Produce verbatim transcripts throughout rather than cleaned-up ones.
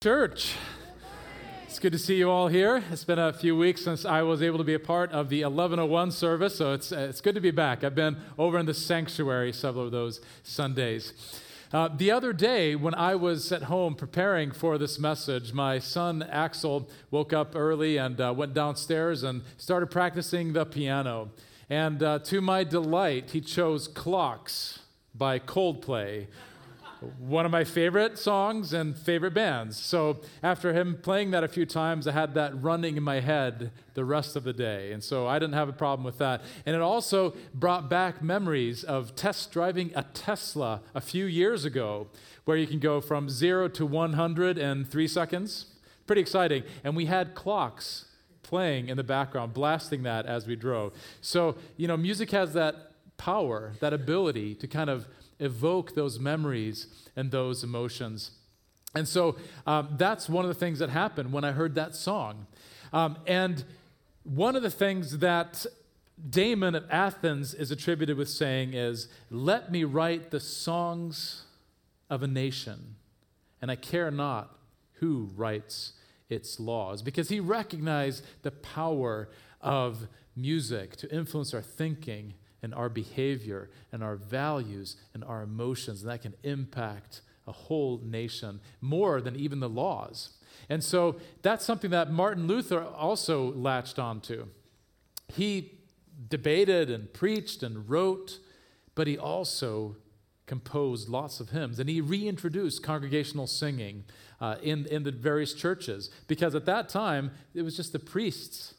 Church, it's good to see you all here. It's been a few weeks since I was able to be a part of the eleven oh one service, so it's it's good to be back. I've been over in the sanctuary several of those Sundays. Uh, the other day, when I was at home preparing for this message, my son Axel woke up early and uh, went downstairs and started practicing the piano. And uh, to my delight, he chose Clocks by Coldplay, one of my favorite songs and favorite bands. So after him playing that a few times, I had that running in my head the rest of the day. And so I didn't have a problem with that. And it also brought back memories of test driving a Tesla a few years ago, where you can go from zero to one hundred in three seconds. Pretty exciting. And we had Clocks playing in the background, blasting that as we drove. So, you know, music has that power, that ability to kind of evoke those memories and those emotions. And so um, that's one of the things that happened when I heard that song. Um, and one of the things that Damon at Athens is attributed with saying is, "Let me write the songs of a nation, and I care not who writes its laws," because he recognized the power of music to influence our thinking and our behavior and our values and our emotions, and that can impact a whole nation more than even the laws. And so that's something that Martin Luther also latched onto. He debated and preached and wrote, but he also composed lots of hymns, and he reintroduced congregational singing uh, in, in the various churches, because at that time, it was just the priests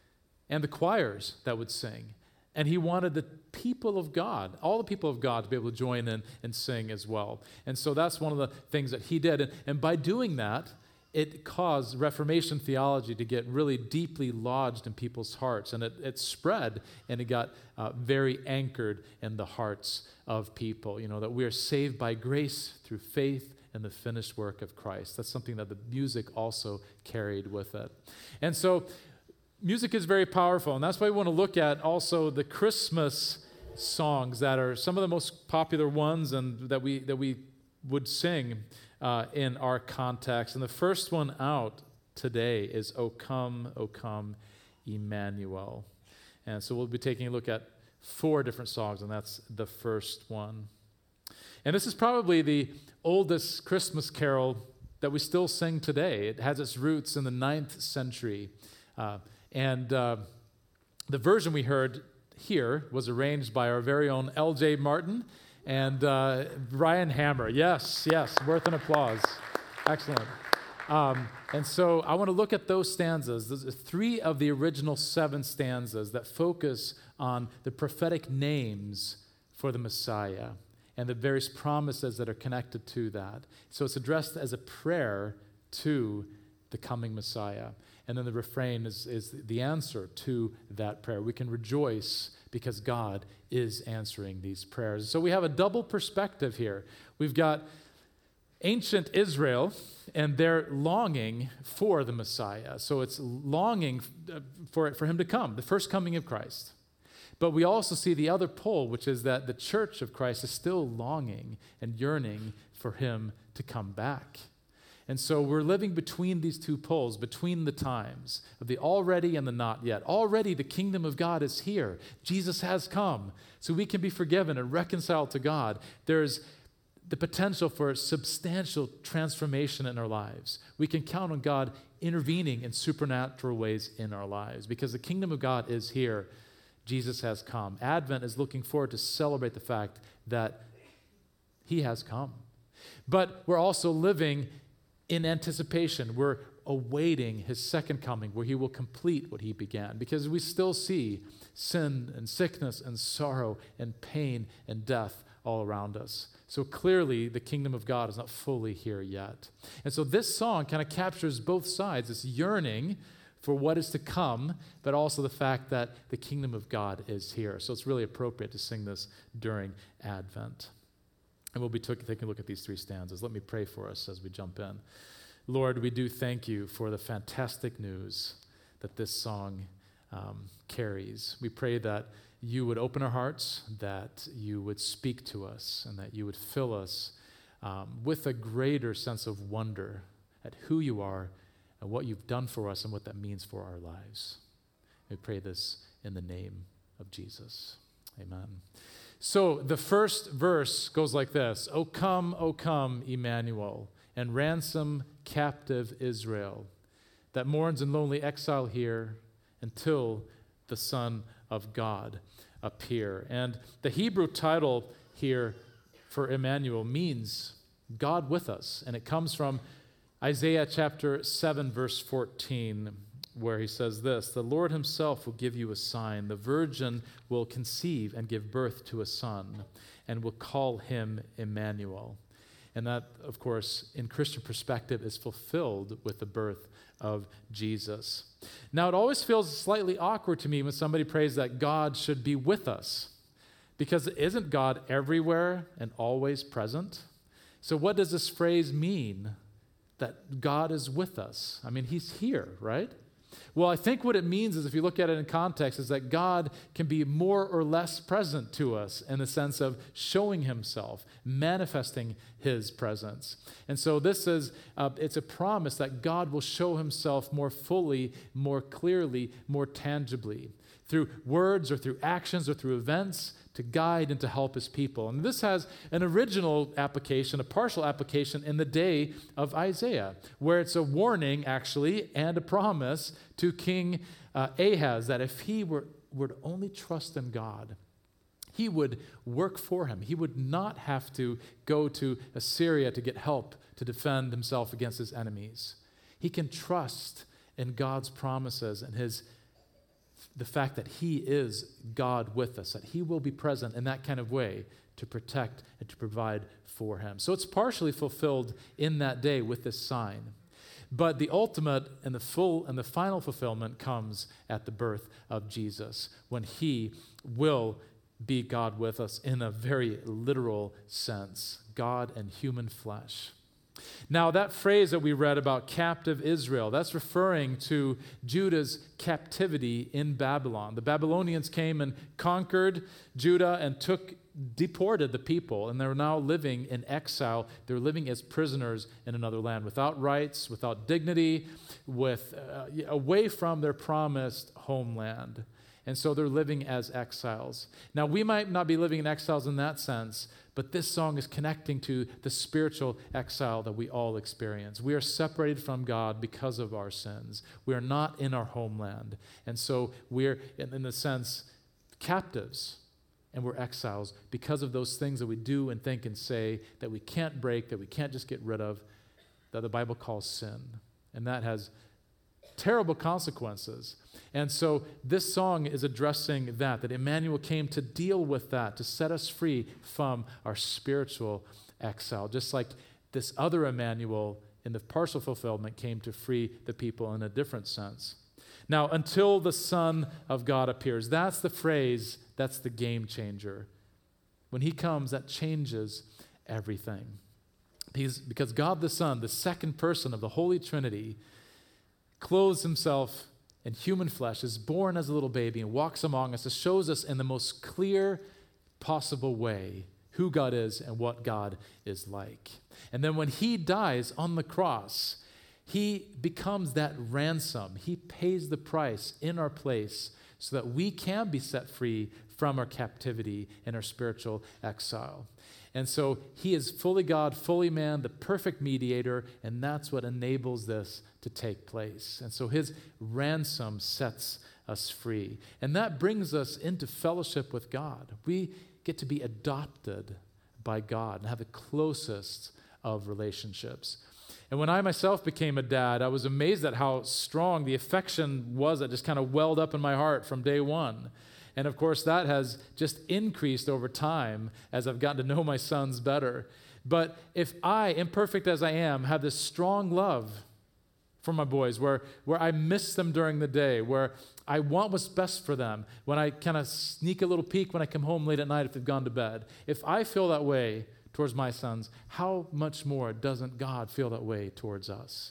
and the choirs that would sing. And he wanted the people of God, all the people of God, to be able to join in and sing as well. And so that's one of the things that he did. And, and by doing that, it caused Reformation theology to get really deeply lodged in people's hearts. And it, it spread, and it got uh, very anchored in the hearts of people. You know, that we are saved by grace through faith in the finished work of Christ. That's something that the music also carried with it. And so music is very powerful, and that's why we want to look at also the Christmas songs that are some of the most popular ones and that we that we would sing uh, in our context. And the first one out today is "O Come, O Come, Emmanuel." And so we'll be taking a look at four different songs, and that's the first one. And this is probably the oldest Christmas carol that we still sing today. It has its roots in the ninth century. Uh, And uh, the version we heard here was arranged by our very own L J Martin and uh, Ryan Hammer. Yes, yes, worth an applause. Excellent. Um, and so I want to look at those stanzas. Those are three of the original seven stanzas that focus on the prophetic names for the Messiah and the various promises that are connected to that. So it's addressed as a prayer to the coming Messiah. And then the refrain is, is the answer to that prayer. We can rejoice because God is answering these prayers. So we have a double perspective here. We've got ancient Israel and their longing for the Messiah. So it's longing for, for him to come, the first coming of Christ. But we also see the other pole, which is that the church of Christ is still longing and yearning for him to come back. And so we're living between these two poles, between the times of the already and the not yet. Already the kingdom of God is here. Jesus has come, so we can be forgiven and reconciled to God. There's the potential for substantial transformation in our lives. We can count on God intervening in supernatural ways in our lives because the kingdom of God is here. Jesus has come. Advent is looking forward to celebrate the fact that he has come. But we're also living in anticipation. We're awaiting his second coming, where he will complete what he began, because we still see sin and sickness and sorrow and pain and death all around us. So clearly the kingdom of God is not fully here yet. And so this song kind of captures both sides, this yearning for what is to come, but also the fact that the kingdom of God is here. So it's really appropriate to sing this during Advent. And we'll be t- taking a look at these three stanzas. Let me pray for us as we jump in. Lord, we do thank you for the fantastic news that this song um, carries. We pray that you would open our hearts, that you would speak to us, and that you would fill us um, with a greater sense of wonder at who you are and what you've done for us and what that means for our lives. We pray this in the name of Jesus. Amen. So the first verse goes like this: O come, O come, Emmanuel, and ransom captive Israel, that mourns in lonely exile here until the Son of God appear. And the Hebrew title here for Emmanuel means God with us, and it comes from Isaiah chapter seven, verse fourteen, where he says this: the Lord himself will give you a sign. The virgin will conceive and give birth to a son, and will call him Emmanuel. And that, of course, in Christian perspective, is fulfilled with the birth of Jesus. Now, it always feels slightly awkward to me when somebody prays that God should be with us, because isn't God everywhere and always present? So what does this phrase mean, that God is with us? I mean, he's here, right? Well, I think what it means is, if you look at it in context, is that God can be more or less present to us in the sense of showing himself, manifesting his presence. And so this is, uh, it's a promise that God will show himself more fully, more clearly, more tangibly, through words or through actions or through events, to guide and to help his people. And this has an original application, a partial application in the day of Isaiah, where it's a warning, actually, and a promise to King uh, Ahaz that if he were, were to only trust in God, he would work for him. He would not have to go to Assyria to get help to defend himself against his enemies. He can trust in God's promises and his the fact that he is God with us, that he will be present in that kind of way to protect and to provide for him. So it's partially fulfilled in that day with this sign. But the ultimate and the full and the final fulfillment comes at the birth of Jesus, when he will be God with us in a very literal sense, God in human flesh. Now, that phrase that we read about captive Israel, that's referring to Judah's captivity in Babylon. The Babylonians came and conquered Judah and took, deported the people, and they're now living in exile. They're living as prisoners in another land, without rights, without dignity, with uh, away from their promised homeland. And so they're living as exiles. Now, we might not be living in exiles in that sense, but this song is connecting to the spiritual exile that we all experience. We are separated from God because of our sins. We are not in our homeland. And so we're, in a sense, captives, and we're exiles because of those things that we do and think and say that we can't break, that we can't just get rid of, that the Bible calls sin. And that has terrible consequences. And so this song is addressing that, that Emmanuel came to deal with that, to set us free from our spiritual exile, just like this other Emmanuel in the partial fulfillment came to free the people in a different sense. Now, until the Son of God appears, that's the phrase, that's the game changer. When he comes, that changes everything. He's, because God the Son, the second person of the Holy Trinity, clothes himself in human flesh, is born as a little baby and walks among us. It shows us in the most clear possible way who God is and what God is like. And then when he dies on the cross, he becomes that ransom. He pays the price in our place so that we can be set free from our captivity and our spiritual exile. And so he is fully God, fully man, the perfect mediator, and that's what enables this to take place. And so his ransom sets us free. And that brings us into fellowship with God. We get to be adopted by God and have the closest of relationships. And when I myself became a dad, I was amazed at how strong the affection was that just kind of welled up in my heart from day one. And of course, that has just increased over time as I've gotten to know my sons better. But if I, imperfect as I am, have this strong love for my boys, where, where I miss them during the day, where I want what's best for them, when I kind of sneak a little peek when I come home late at night if they've gone to bed, if I feel that way towards my sons, how much more doesn't God feel that way towards us?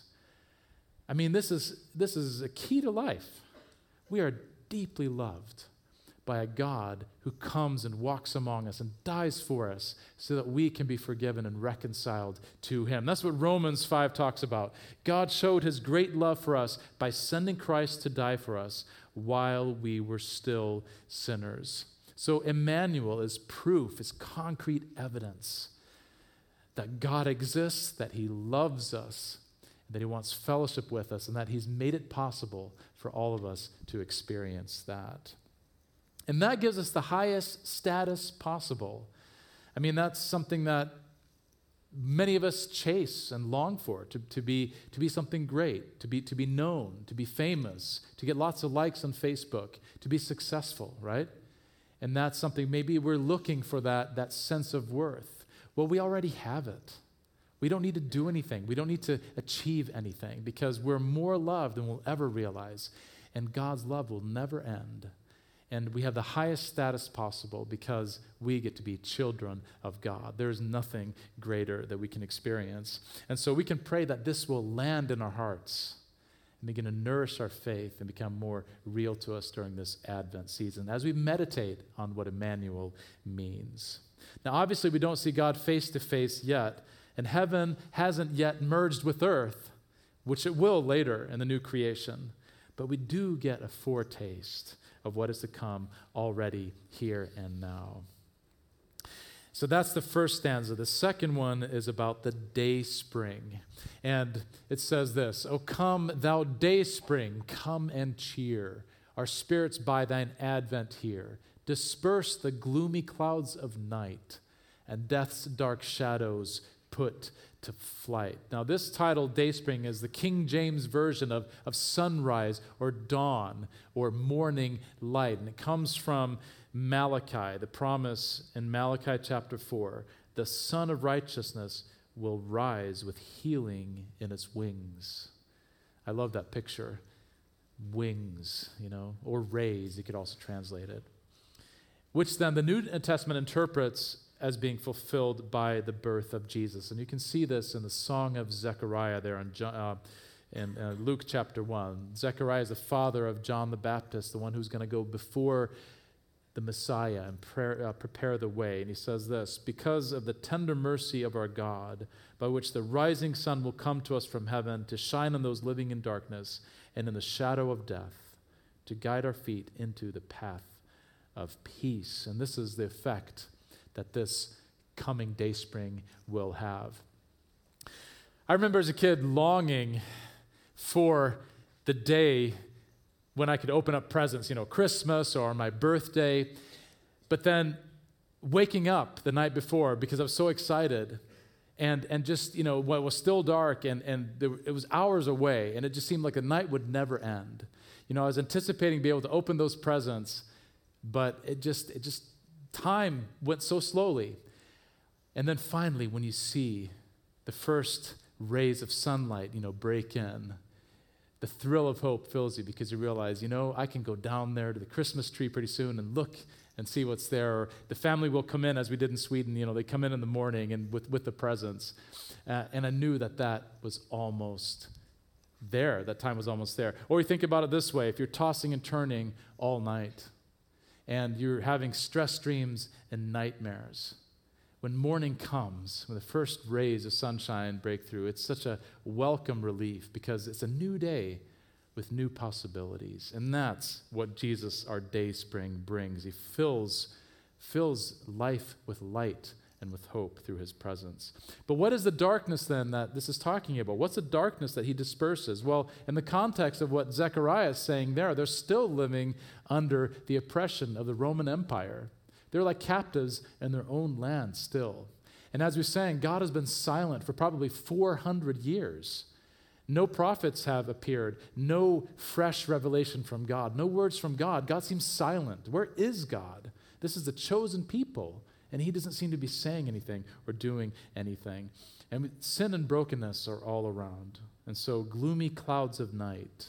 I mean, this is, this is a key to life. We are deeply loved by a God who comes and walks among us and dies for us so that we can be forgiven and reconciled to him. That's what Romans five talks about. God showed his great love for us by sending Christ to die for us while we were still sinners. So Emmanuel is proof, is concrete evidence that God exists, that he loves us, that he wants fellowship with us, and that he's made it possible for all of us to experience that. And that gives us the highest status possible. I mean, that's something that many of us chase and long for, to, to be, to be something great, to be, to be known, to be famous, to get lots of likes on Facebook, to be successful, right? And that's something, maybe we're looking for that, that sense of worth. Well, we already have it. We don't need to do anything. We don't need to achieve anything because we're more loved than we'll ever realize. And God's love will never end. And we have the highest status possible because we get to be children of God. There's nothing greater that we can experience. And so we can pray that this will land in our hearts and begin to nourish our faith and become more real to us during this Advent season as we meditate on what Emmanuel means. Now, obviously, we don't see God face to face yet, and heaven hasn't yet merged with earth, which it will later in the new creation. But we do get a foretaste of what is to come already here and now. So that's the first stanza. The second one is about the day spring. And it says this, O come, thou day spring, come and cheer our spirits by thine advent here. Disperse the gloomy clouds of night and death's dark shadows put to flight. Now, this title, Dayspring, is the King James version of, of sunrise or dawn or morning light. And it comes from Malachi, the promise in Malachi chapter four. The Son of Righteousness will rise with healing in its wings. I love that picture. Wings, you know, or rays, you could also translate it. Which then the New Testament interprets as being fulfilled by the birth of Jesus. And you can see this in the Song of Zechariah there in, John, uh, in uh, Luke chapter one. Zechariah is the father of John the Baptist, the one who's going to go before the Messiah and prayer, uh, prepare the way. And he says this, because of the tender mercy of our God, by which the rising sun will come to us from heaven to shine on those living in darkness and in the shadow of death, to guide our feet into the path of peace. And this is the effect that this coming day spring will have. I remember as a kid longing for the day when I could open up presents, you know, Christmas or my birthday, but then waking up the night before because I was so excited and and just, you know, what was still dark and, and there, it was hours away and it just seemed like the night would never end. You know, I was anticipating being able to open those presents, but it just, it just, time went so slowly. And then finally, when you see the first rays of sunlight, you know, break in, the thrill of hope fills you because you realize, you know, I can go down there to the Christmas tree pretty soon and look and see what's there. Or the family will come in, as we did in Sweden, you know, they come in in the morning and with, with the presents. Uh, and I knew that that was almost there. That time was almost there. Or you think about it this way, if you're tossing and turning all night, and you're having stress dreams and nightmares, when morning comes, when the first rays of sunshine break through, it's such a welcome relief because it's a new day with new possibilities. And that's what Jesus, our day spring, brings. He fills, fills life with light and with hope through his presence. But what is the darkness then that this is talking about? What's the darkness that he disperses? Well, in the context of what Zechariah is saying there, they're still living under the oppression of the Roman Empire. They're like captives in their own land still. And as we sang, God has been silent for probably four hundred years. No prophets have appeared. No fresh revelation from God. No words from God. God seems silent. Where is God? This is the chosen people. And he doesn't seem to be saying anything or doing anything. And sin and brokenness are all around. And so gloomy clouds of night.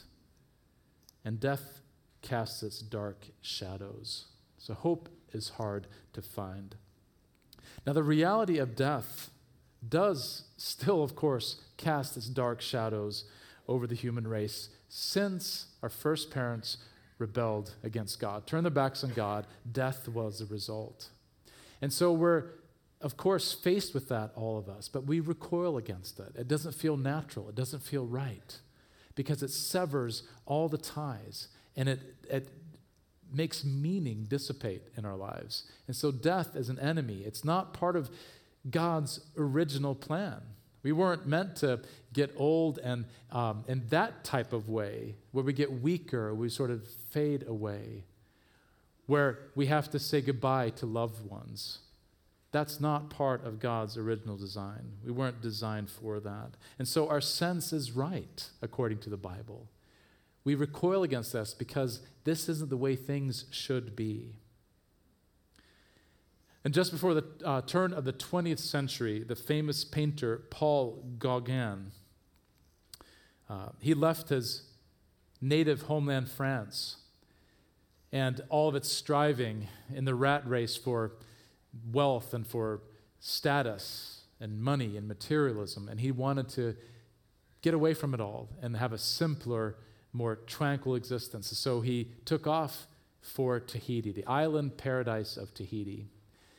And death casts its dark shadows. So hope is hard to find. Now the reality of death does still, of course, cast its dark shadows over the human race since our first parents rebelled against God, turned their backs on God. Death was the result. And so we're, of course, faced with that, all of us, but we recoil against it. It doesn't feel natural. It doesn't feel right because it severs all the ties and it, it makes meaning dissipate in our lives. And so death is an enemy. It's not part of God's original plan. We weren't meant to get old and um, in that type of way, where we get weaker, we sort of fade away, where we have to say goodbye to loved ones. That's not part of God's original design. We weren't designed for that. And so our sense is right, according to the Bible. We recoil against this because this isn't the way things should be. And just before the uh, turn of the twentieth century, the famous painter Paul Gauguin, uh, he left his native homeland, France, and all of its striving in the rat race for wealth and for status and money and materialism. And he wanted to get away from it all and have a simpler, more tranquil existence. So he took off for Tahiti, the island paradise of Tahiti.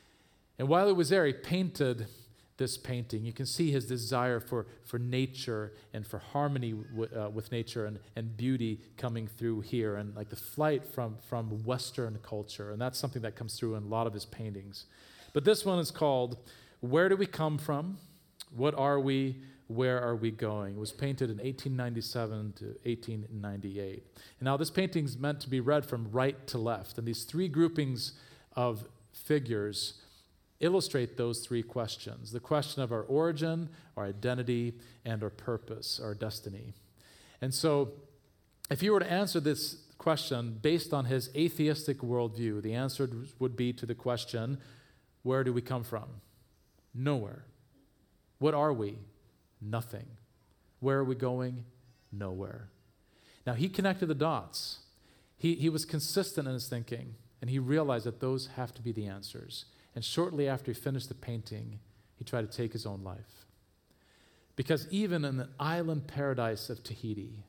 And while he was there, he painted this painting. You can see his desire for, for nature and for harmony w- uh, with nature and, and beauty coming through here, and like the flight from, from Western culture. And that's something that comes through in a lot of his paintings. But this one is called, Where Do We Come From? What Are We? Where Are We Going? It was painted in eighteen ninety-seven to eighteen ninety-eight. And now this painting is meant to be read from right to left. And these three groupings of figures illustrate those three questions: the question of our origin, our identity, and our purpose, our destiny. And so if you were to answer this question based on his atheistic worldview, the answer would be to the question, where do we come from? Nowhere. What are we? Nothing. Where are we going? Nowhere. Now, he connected the dots. He, he was consistent in his thinking, and he realized that those have to be the answers. And shortly after he finished the painting, he tried to take his own life. Because even in the island paradise of Tahiti,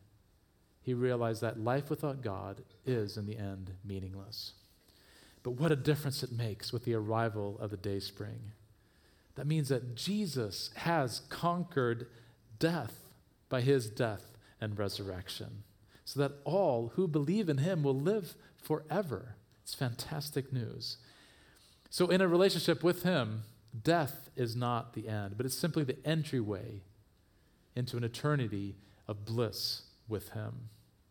he realized that life without God is, in the end, meaningless. But what a difference it makes with the arrival of the day spring. That means that Jesus has conquered death by his death and resurrection, so that all who believe in him will live forever. It's fantastic news. So in a relationship with him, death is not the end, but it's simply the entryway into an eternity of bliss with him.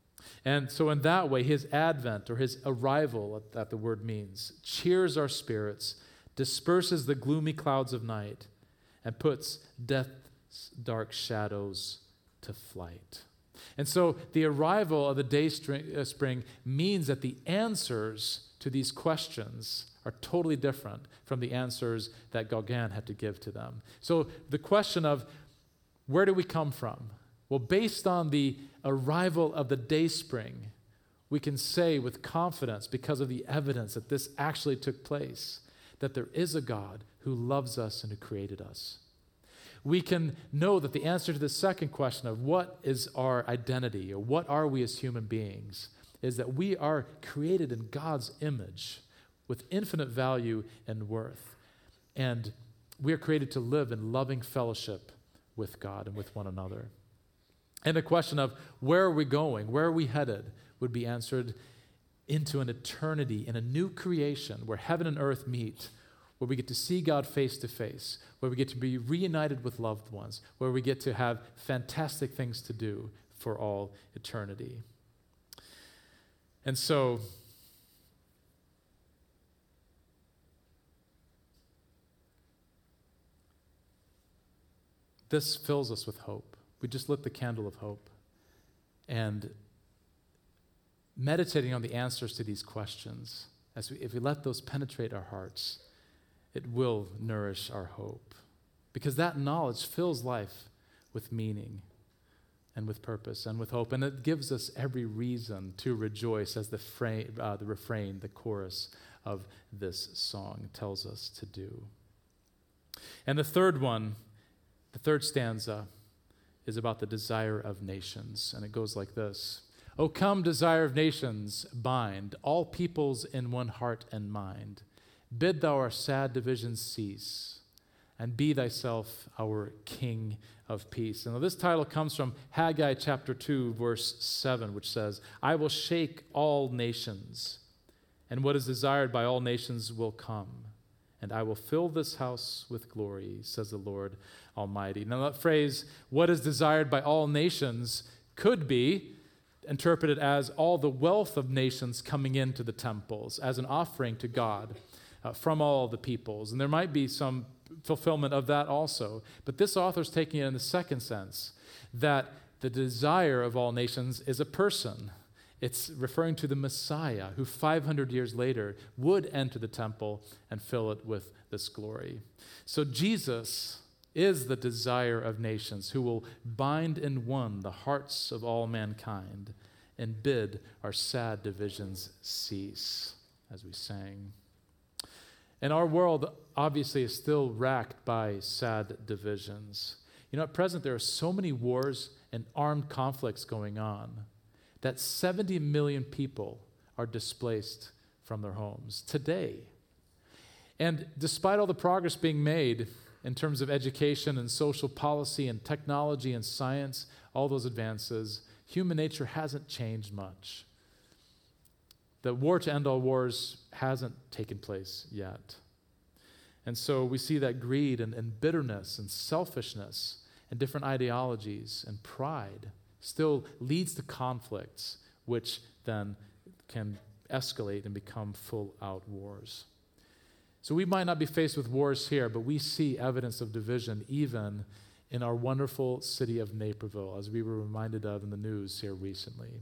And so in that way, his advent, or his arrival, that the word means, cheers our spirits, disperses the gloomy clouds of night, and puts death's dark shadows to flight. And so the arrival of the day spring means that the answers to these questions are totally different from the answers that Gauguin had to give to them. So the question of where do we come from? Well, based on the arrival of the day spring, we can say with confidence, because of the evidence that this actually took place, that there is a God who loves us and who created us. We can know that the answer to the second question of what is our identity, or what are we as human beings, is that we are created in God's image with infinite value and worth. And we are created to live in loving fellowship with God and with one another. And the question of where are we going, where are we headed, would be answered into an eternity, in a new creation where heaven and earth meet, where we get to see God face to face, where we get to be reunited with loved ones, where we get to have fantastic things to do for all eternity. And so, this fills us with hope. We just lit the candle of hope. And meditating on the answers to these questions, as we, if we let those penetrate our hearts, it will nourish our hope. Because that knowledge fills life with meaning and with purpose and with hope. And it gives us every reason to rejoice, as the, fra- uh, the refrain, the chorus of this song tells us to do. And the third one, the third stanza, is about the desire of nations. And it goes like this. O come, desire of nations, bind all peoples in one heart and mind. Bid thou our sad divisions cease, and be thyself our King of peace. And this title comes from Haggai chapter two, verse seven, which says, I will shake all nations, and what is desired by all nations will come, and I will fill this house with glory, says the Lord Almighty. Now that phrase, what is desired by all nations, could be interpreted as all the wealth of nations coming into the temples as an offering to God uh, from all the peoples. And there might be some fulfillment of that also. But this author is taking it in the second sense, that the desire of all nations is a person. It's referring to the Messiah who five hundred years later would enter the temple and fill it with this glory. So Jesus is the desire of nations who will bind in one the hearts of all mankind and bid our sad divisions cease, as we sang. And our world obviously is still racked by sad divisions. You know, at present there are so many wars and armed conflicts going on that seventy million people are displaced from their homes today. And despite all the progress being made in terms of education and social policy and technology and science, all those advances, human nature hasn't changed much. The war to end all wars hasn't taken place yet. And so we see that greed and, and bitterness and selfishness and different ideologies and pride still leads to conflicts, which then can escalate and become full-out wars. So we might not be faced with wars here, but we see evidence of division even in our wonderful city of Naperville, as we were reminded of in the news here recently.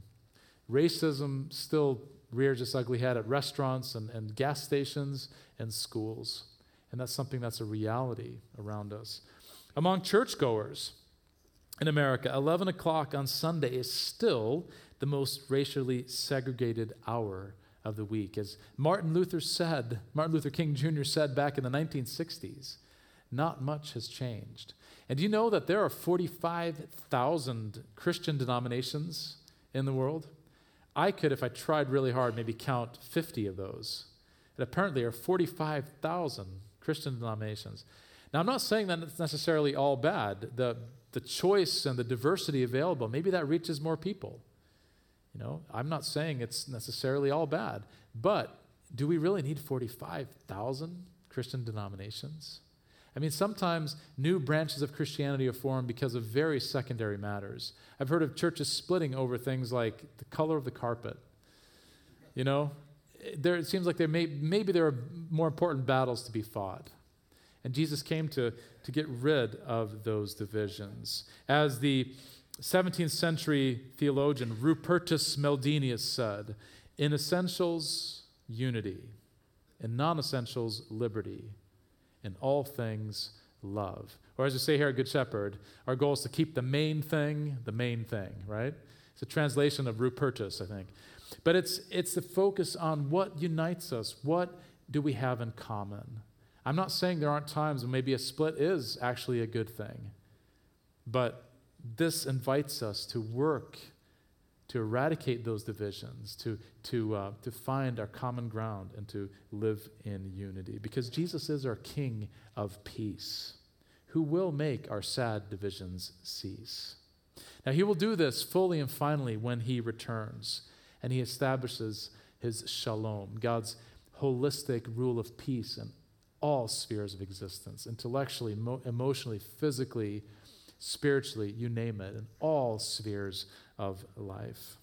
Racism still rears its ugly head at restaurants and, and gas stations and schools, and that's something that's a reality around us. Among churchgoers in America, eleven o'clock on Sunday is still the most racially segregated hour of the week. As Martin Luther said, Martin Luther King Junior said back in the nineteen sixties, not much has changed. And do you know that there are forty-five thousand Christian denominations in the world? I could, if I tried really hard, maybe count fifty of those. And apparently there are forty-five thousand Christian denominations. Now, I'm not saying that it's necessarily all bad. The, the choice and the diversity available, maybe that reaches more people. You know, I'm not saying it's necessarily all bad, but do we really need forty-five thousand Christian denominations? I mean, sometimes new branches of Christianity are formed because of very secondary matters. I've heard of churches splitting over things like the color of the carpet. You know, there, it seems like there may, maybe there are more important battles to be fought. And Jesus came to, to get rid of those divisions. As the seventeenth century theologian Rupertus Meldenius said, in essentials, unity. In non-essentials, liberty. In all things, love. Or as we say here at Good Shepherd, our goal is to keep the main thing the main thing, right? It's a translation of Rupertus, I think. But it's it's the focus on what unites us. What do we have in common? I'm not saying there aren't times when maybe a split is actually a good thing. But this invites us to work to eradicate those divisions, to, to, uh, to find our common ground and to live in unity. Because Jesus is our King of peace, who will make our sad divisions cease. Now, he will do this fully and finally when he returns, and he establishes his shalom, God's holistic rule of peace in all spheres of existence, intellectually, mo- emotionally, physically, spiritually, you name it, in all spheres of life.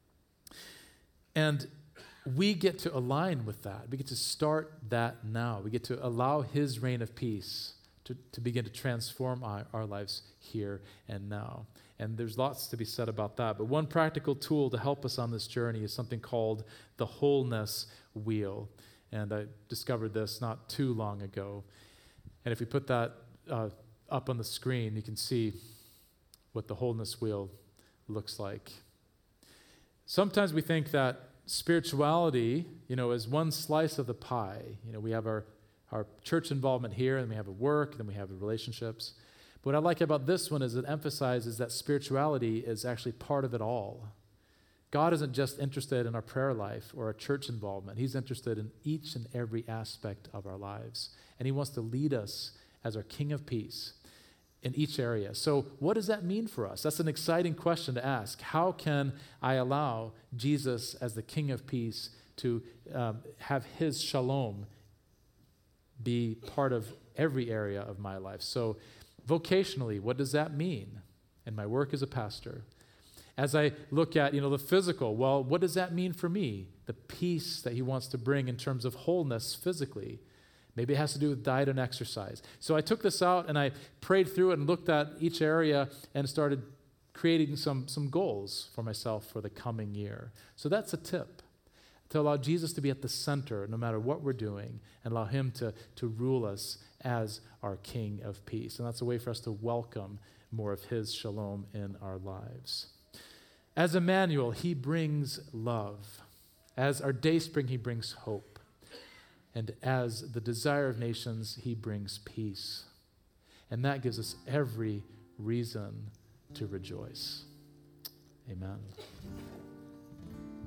And we get to align with that. We get to start that now. We get to allow his reign of peace to, to begin to transform our, our lives here and now. And there's lots to be said about that. But one practical tool to help us on this journey is something called the wholeness wheel. And I discovered this not too long ago. And if we put that uh, up on the screen, you can see what the wholeness wheel looks like. Sometimes we think that spirituality, you know, is one slice of the pie. You know, we have our, our church involvement here, and we have a work, and then we have the relationships. But what I like about this one is it emphasizes that spirituality is actually part of it all. God isn't just interested in our prayer life or our church involvement. He's interested in each and every aspect of our lives. And he wants to lead us as our King of Peace in each area. So what does that mean for us? That's an exciting question to ask. How can I allow Jesus as the King of Peace to um, have his shalom be part of every area of my life? So vocationally, what does that mean in my work as a pastor? As I look at, you know, the physical, well, what does that mean for me? The peace that he wants to bring in terms of wholeness physically. Maybe it has to do with diet and exercise. So I took this out and I prayed through it and looked at each area and started creating some, some goals for myself for the coming year. So that's a tip, to allow Jesus to be at the center no matter what we're doing and allow him to, to rule us as our King of Peace. And that's a way for us to welcome more of his shalom in our lives. As Emmanuel, he brings love. As our Dayspring, he brings hope. And as the Desire of Nations, he brings peace. And that gives us every reason to rejoice. Amen.